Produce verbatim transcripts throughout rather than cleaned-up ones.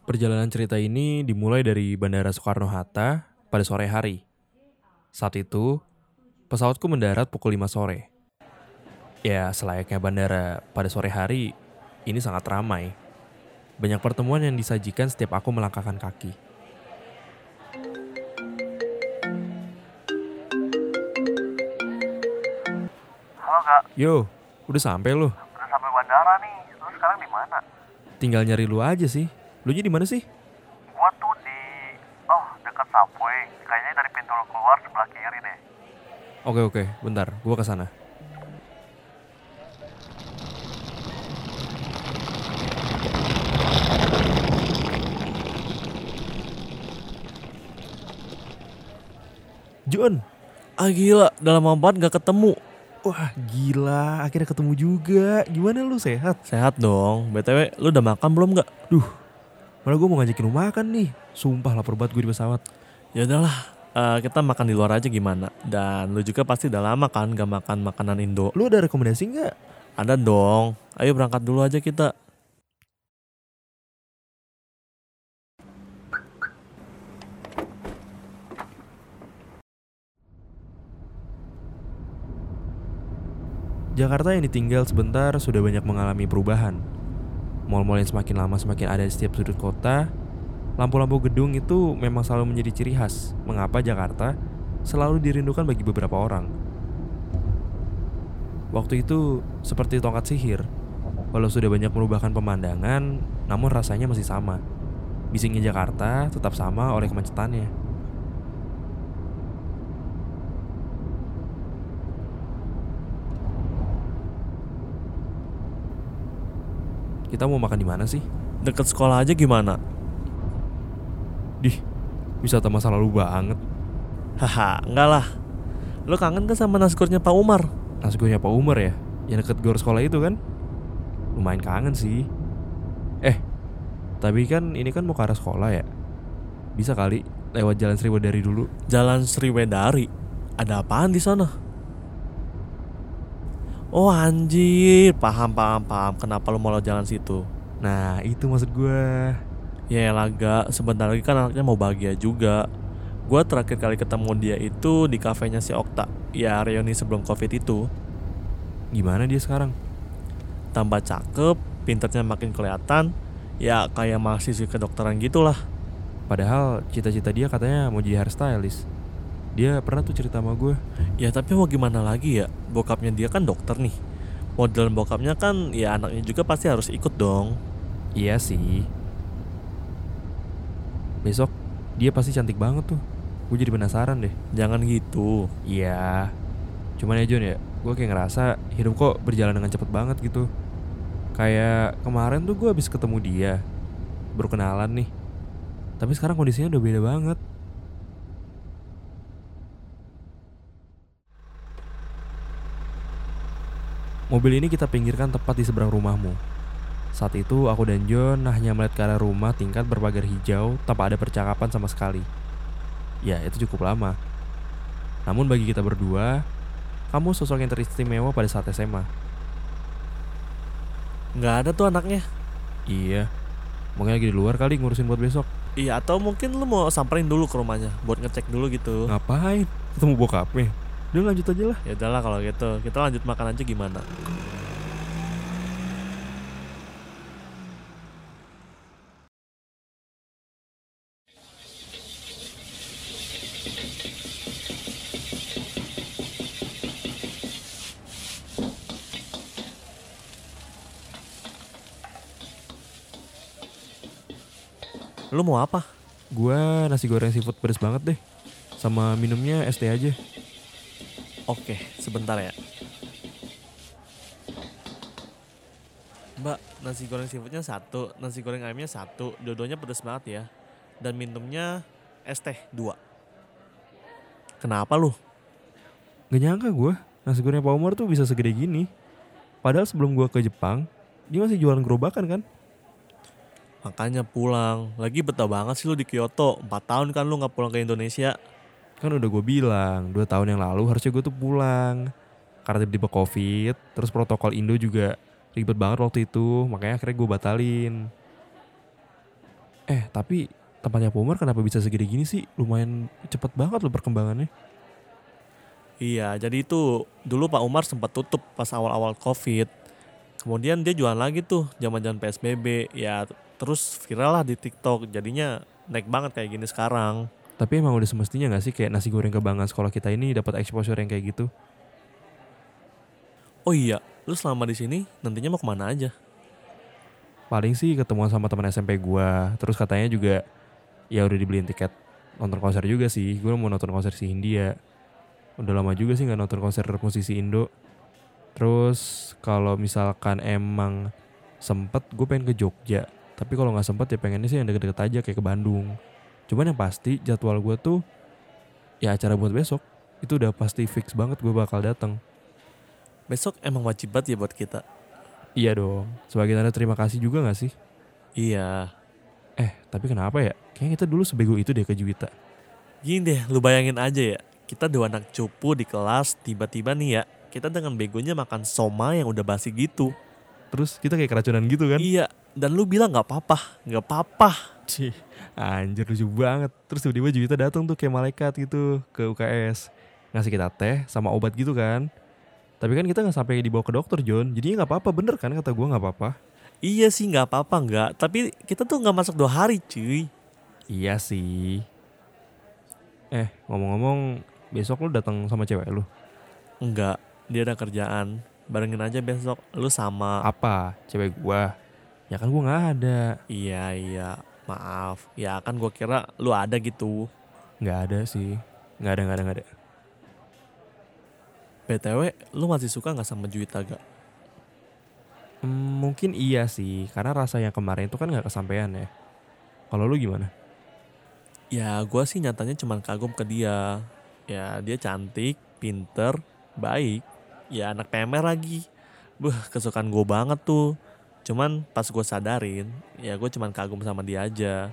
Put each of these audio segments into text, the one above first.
Perjalanan cerita ini dimulai dari Bandara Soekarno-Hatta pada sore hari. Saat itu, pesawatku mendarat pukul lima sore. Ya, selayaknya bandara pada sore hari, ini sangat ramai. Banyak pertemuan yang disajikan setiap aku melangkahkan kaki. Halo kak, Yo, udah sampai loh. udah sampai bandara nih. Lu sekarang di mana? Tinggal nyari lu aja sih. Lu di mana sih? Gua tuh di, oh dekat subway. Kayaknya dari pintu lu keluar sebelah kiri deh. Oke oke, bentar, gua ke sana. John, Ah gila, udah lama banget gak ketemu. wah gila, akhirnya ketemu juga. Gimana lu, sehat? Sehat dong, B T W lu udah makan belum gak? Duh, malah gue mau ngajakin lu makan nih. Sumpah lapar banget gue di pesawat. Ya udahlah, eh, kita makan di luar aja gimana. Dan lu juga pasti udah lama kan gak makan makanan Indo. Lu ada rekomendasi nggak? Ada dong, ayo berangkat dulu aja kita. Jakarta yang ditinggal sebentar sudah banyak mengalami perubahan. Mal-mal yang semakin lama semakin ada di setiap sudut kota. Lampu-lampu gedung itu memang selalu menjadi ciri khas mengapa Jakarta selalu dirindukan bagi beberapa orang. Waktu itu seperti tongkat sihir. Walau sudah banyak merubahkan pemandangan, namun rasanya masih sama. Bisingnya Jakarta tetap sama oleh kemacetannya. Kita mau makan di mana sih? Deket sekolah aja gimana? Dih, wisata masa lalu banget. Haha, enggak lah. Lu kangen kan sama nasgornya Pak Umar? Nasgornya Pak Umar ya, yang deket gor sekolah itu kan? Lumayan kangen sih. Eh, tapi kan ini kan mau ke arah sekolah ya. Bisa kali lewat Jalan Sriwedari dulu. Jalan Sriwedari. Ada apaan di sana? Oh anjir, paham paham paham. Kenapa lu mau lewat jalan situ? Nah, itu maksud gue. Ya laga, sebentar lagi kan anaknya mau bahagia juga. Gua terakhir kali ketemu dia itu di kafenya si Okta. Ya reuni sebelum covid itu. Gimana dia sekarang? Tambah cakep, pinternya makin kelihatan. Ya kayak mahasiswi kedokteran gitulah. Padahal cita-cita dia katanya mau jadi hairstylist. Dia pernah tuh cerita sama gue. Ya tapi mau gimana lagi ya, bokapnya dia kan dokter nih. Model bokapnya kan ya anaknya juga pasti harus ikut dong. Iya sih. Besok dia pasti cantik banget tuh. Gue jadi penasaran deh. Jangan gitu. Iya. Cuman ya John ya, gue kayak ngerasa hidup kok berjalan dengan cepet banget gitu. Kayak kemarin tuh gue habis ketemu dia, baru kenalan nih. Tapi sekarang kondisinya udah beda banget. Mobil ini kita pinggirkan tepat di seberang rumahmu. Saat itu aku dan John hanya melihat ke arah rumah tingkat berpagar hijau tanpa ada percakapan sama sekali. Ya, itu cukup lama. Namun bagi kita berdua, kamu sosok yang teristimewa pada saat S M A. Nggak ada tuh anaknya. Iya, mungkin lagi di luar kali ngurusin buat besok. Iya atau mungkin lu mau samperin dulu ke rumahnya buat ngecek dulu gitu. Ngapain? Ketemu bokapnya. Udah lanjut aja lah. Ya udahlah kalau gitu, kita lanjut makan aja gimana? Lu mau apa? Gua nasi goreng seafood pedas banget deh. Sama minumnya es teh aja. Oke, sebentar ya. Mbak, nasi goreng seafoodnya satu, nasi goreng ayamnya satu, dua-duanya pedas banget ya. Dan minumnya es teh dua. Kenapa lu? Gak nyangka gue, nasi goreng Pak Umar tuh bisa segede gini. Padahal sebelum gue ke Jepang, dia masih jualan gerobakan kan? Makanya pulang. Lagi betah banget sih lu di Kyoto. Empat tahun kan lu gak pulang ke Indonesia. Kan udah gue bilang, dua tahun yang lalu harusnya gue tuh pulang. Karena tiba-tiba covid, terus protokol Indo juga ribet banget waktu itu. Makanya akhirnya gue batalin. Eh, tapi tempatnya Pak Umar kenapa bisa segede gini sih? Lumayan cepet banget loh perkembangannya. Iya, jadi itu dulu Pak Umar sempat tutup pas awal-awal Covid. Kemudian dia jualan lagi tuh zaman-zaman P S B B. Ya terus viral lah di TikTok. Jadinya naik banget kayak gini sekarang. Tapi emang udah semestinya gak sih kayak nasi goreng kebanggaan sekolah kita ini dapat exposure yang kayak gitu? Oh iya, lu selama di sini nantinya mau kemana aja? Paling sih ketemuan sama teman S M P gua. Terus katanya juga ya udah dibeliin tiket nonton konser juga sih. Gue mau nonton konser si Hindia. Udah lama juga sih nggak nonton konser musisi Indo. Terus kalau misalkan emang sempet, gue pengen ke Jogja. Tapi kalau nggak sempet ya pengennya sih yang deket-deket aja kayak ke Bandung. Cuman yang pasti jadwal gue tuh ya acara buat besok itu udah pasti fix banget gue bakal datang. Besok emang wajib banget ya buat kita. Iya dong. Sebagai tanda terima kasih juga nggak sih? Iya. Eh tapi kenapa ya? Kayaknya kita dulu sebego itu deh ke Juwita. Gini deh, lu bayangin aja ya. Kita dua anak cupu di kelas, tiba-tiba nih ya, kita dengan begonya makan soma yang udah basi gitu. Terus kita kayak keracunan gitu kan? Iya, dan lu bilang gak apa-apa, gak apa-apa. Cih, anjir lucu banget. Terus tiba-tiba Juwita datang tuh kayak malaikat gitu ke U K S. Ngasih kita teh sama obat gitu kan. Tapi kan kita gak sampai dibawa ke dokter John. Jadinya gak apa-apa, bener kan kata gue gak apa-apa. Iya sih gak apa-apa gak, tapi kita tuh gak masuk dua hari cuy. Iya sih. Eh ngomong-ngomong, besok lu datang sama cewek lu? Enggak, dia ada kerjaan. Barengin aja besok, lu sama. Apa? Cewek gua? Ya kan gua gak ada. Iya, iya, maaf. Ya kan gue kira lu ada gitu. Gak ada sih. Gak ada, gak ada, gak ada. B T W, lu masih suka gak sama Juwita gak? Hmm, mungkin iya sih. Karena rasa yang kemarin itu kan gak kesampaian ya. Kalau lu gimana? Ya gue sih nyatanya cuman kagum ke dia. Ya dia cantik, pinter, baik. Ya anak P M R lagi. Buh kesukaan gue banget tuh. Cuman pas gue sadarin, ya gue cuman kagum sama dia aja.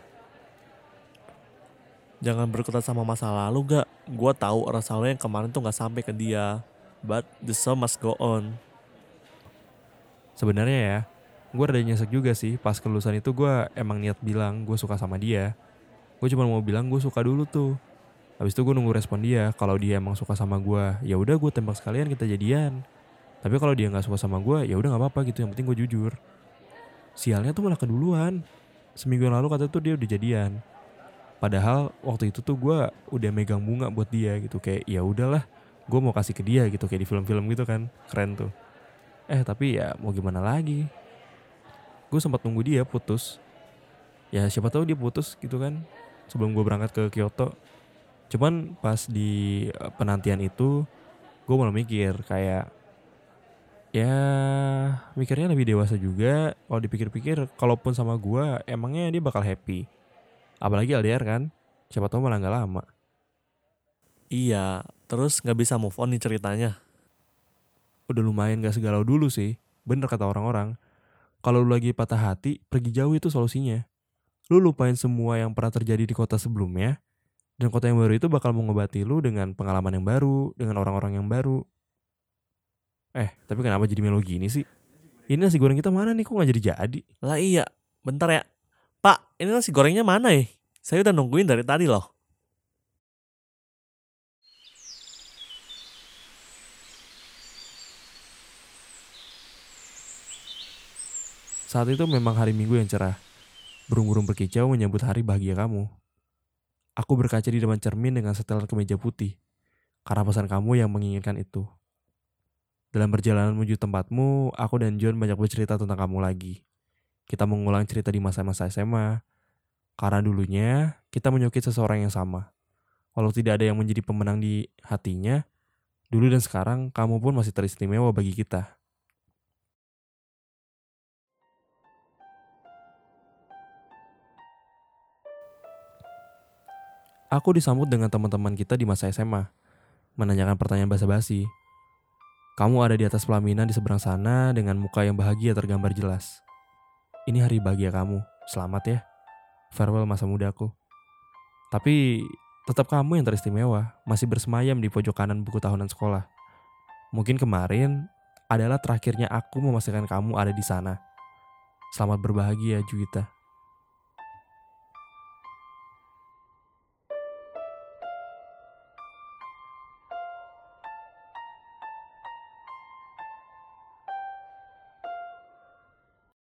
Jangan berkutat sama masa lalu gak. Gue tahu rasa lo yang kemarin tuh gak sampai ke dia. But the show must go on. Sebenarnya ya, gue rada nyesek juga sih. Pas kelulusan itu gue emang niat bilang gue suka sama dia. Gue cuma mau bilang gue suka dulu tuh. Habis itu gue nunggu respon dia. Kalau dia emang suka sama gue, ya udah gue tembak sekalian kita jadian. Tapi kalau dia nggak suka sama gue, ya udah nggak apa-apa gitu. Yang penting gue jujur. Sialnya tuh malah keduluan. Seminggu yang lalu katanya tuh dia udah jadian. Padahal waktu itu tuh gue udah megang bunga buat dia gitu. Kayak ya udahlah, gue mau kasih ke dia gitu kayak di film-film gitu kan. Keren tuh. Eh tapi ya mau gimana lagi. Gue sempat nunggu dia putus. Ya siapa tahu dia putus gitu kan. Sebelum gue berangkat ke Kyoto. Cuman pas di penantian itu gue malah mikir kayak ya mikirnya lebih dewasa juga. Kalau dipikir-pikir kalaupun sama gue emangnya dia bakal happy. Apalagi L D R kan. Siapa tahu malah gak lama. Iya, terus gak bisa move on nih ceritanya. Udah lumayan gak segalau dulu sih. Bener kata orang-orang. Kalau lu lagi patah hati, pergi jauh itu solusinya. Lu lupain semua yang pernah terjadi di kota sebelumnya. Dan kota yang baru itu bakal mengobati lu dengan pengalaman yang baru, dengan orang-orang yang baru. Eh, tapi kenapa jadi melo gini sih? Ini nasi goreng kita mana nih? Kok gak jadi-jadi? Lah iya, bentar ya. Pak, ini nasi gorengnya mana ya? Saya udah nungguin dari tadi loh. Saat itu memang hari Minggu yang cerah. Burung-burung berkicau menyambut hari bahagia kamu. Aku berkaca di depan cermin dengan setelan kemeja putih. Karena pesan kamu yang menginginkan itu. Dalam perjalanan menuju tempatmu, aku dan John banyak bercerita tentang kamu lagi. Kita mengulang cerita di masa-masa S M A. Karena dulunya, kita menyukai seseorang yang sama. Walau tidak ada yang menjadi pemenang di hatinya, dulu dan sekarang kamu pun masih teristimewa bagi kita. Aku disambut dengan teman-teman kita di masa S M A, menanyakan pertanyaan basa-basi. Kamu ada di atas pelaminan di seberang sana dengan muka yang bahagia tergambar jelas. Ini hari bahagia kamu, selamat ya. Farewell masa mudaku. Tapi tetap kamu yang teristimewa, masih bersemayam di pojok kanan buku tahunan sekolah. Mungkin kemarin adalah terakhirnya aku memastikan kamu ada di sana. Selamat berbahagia, Juwita.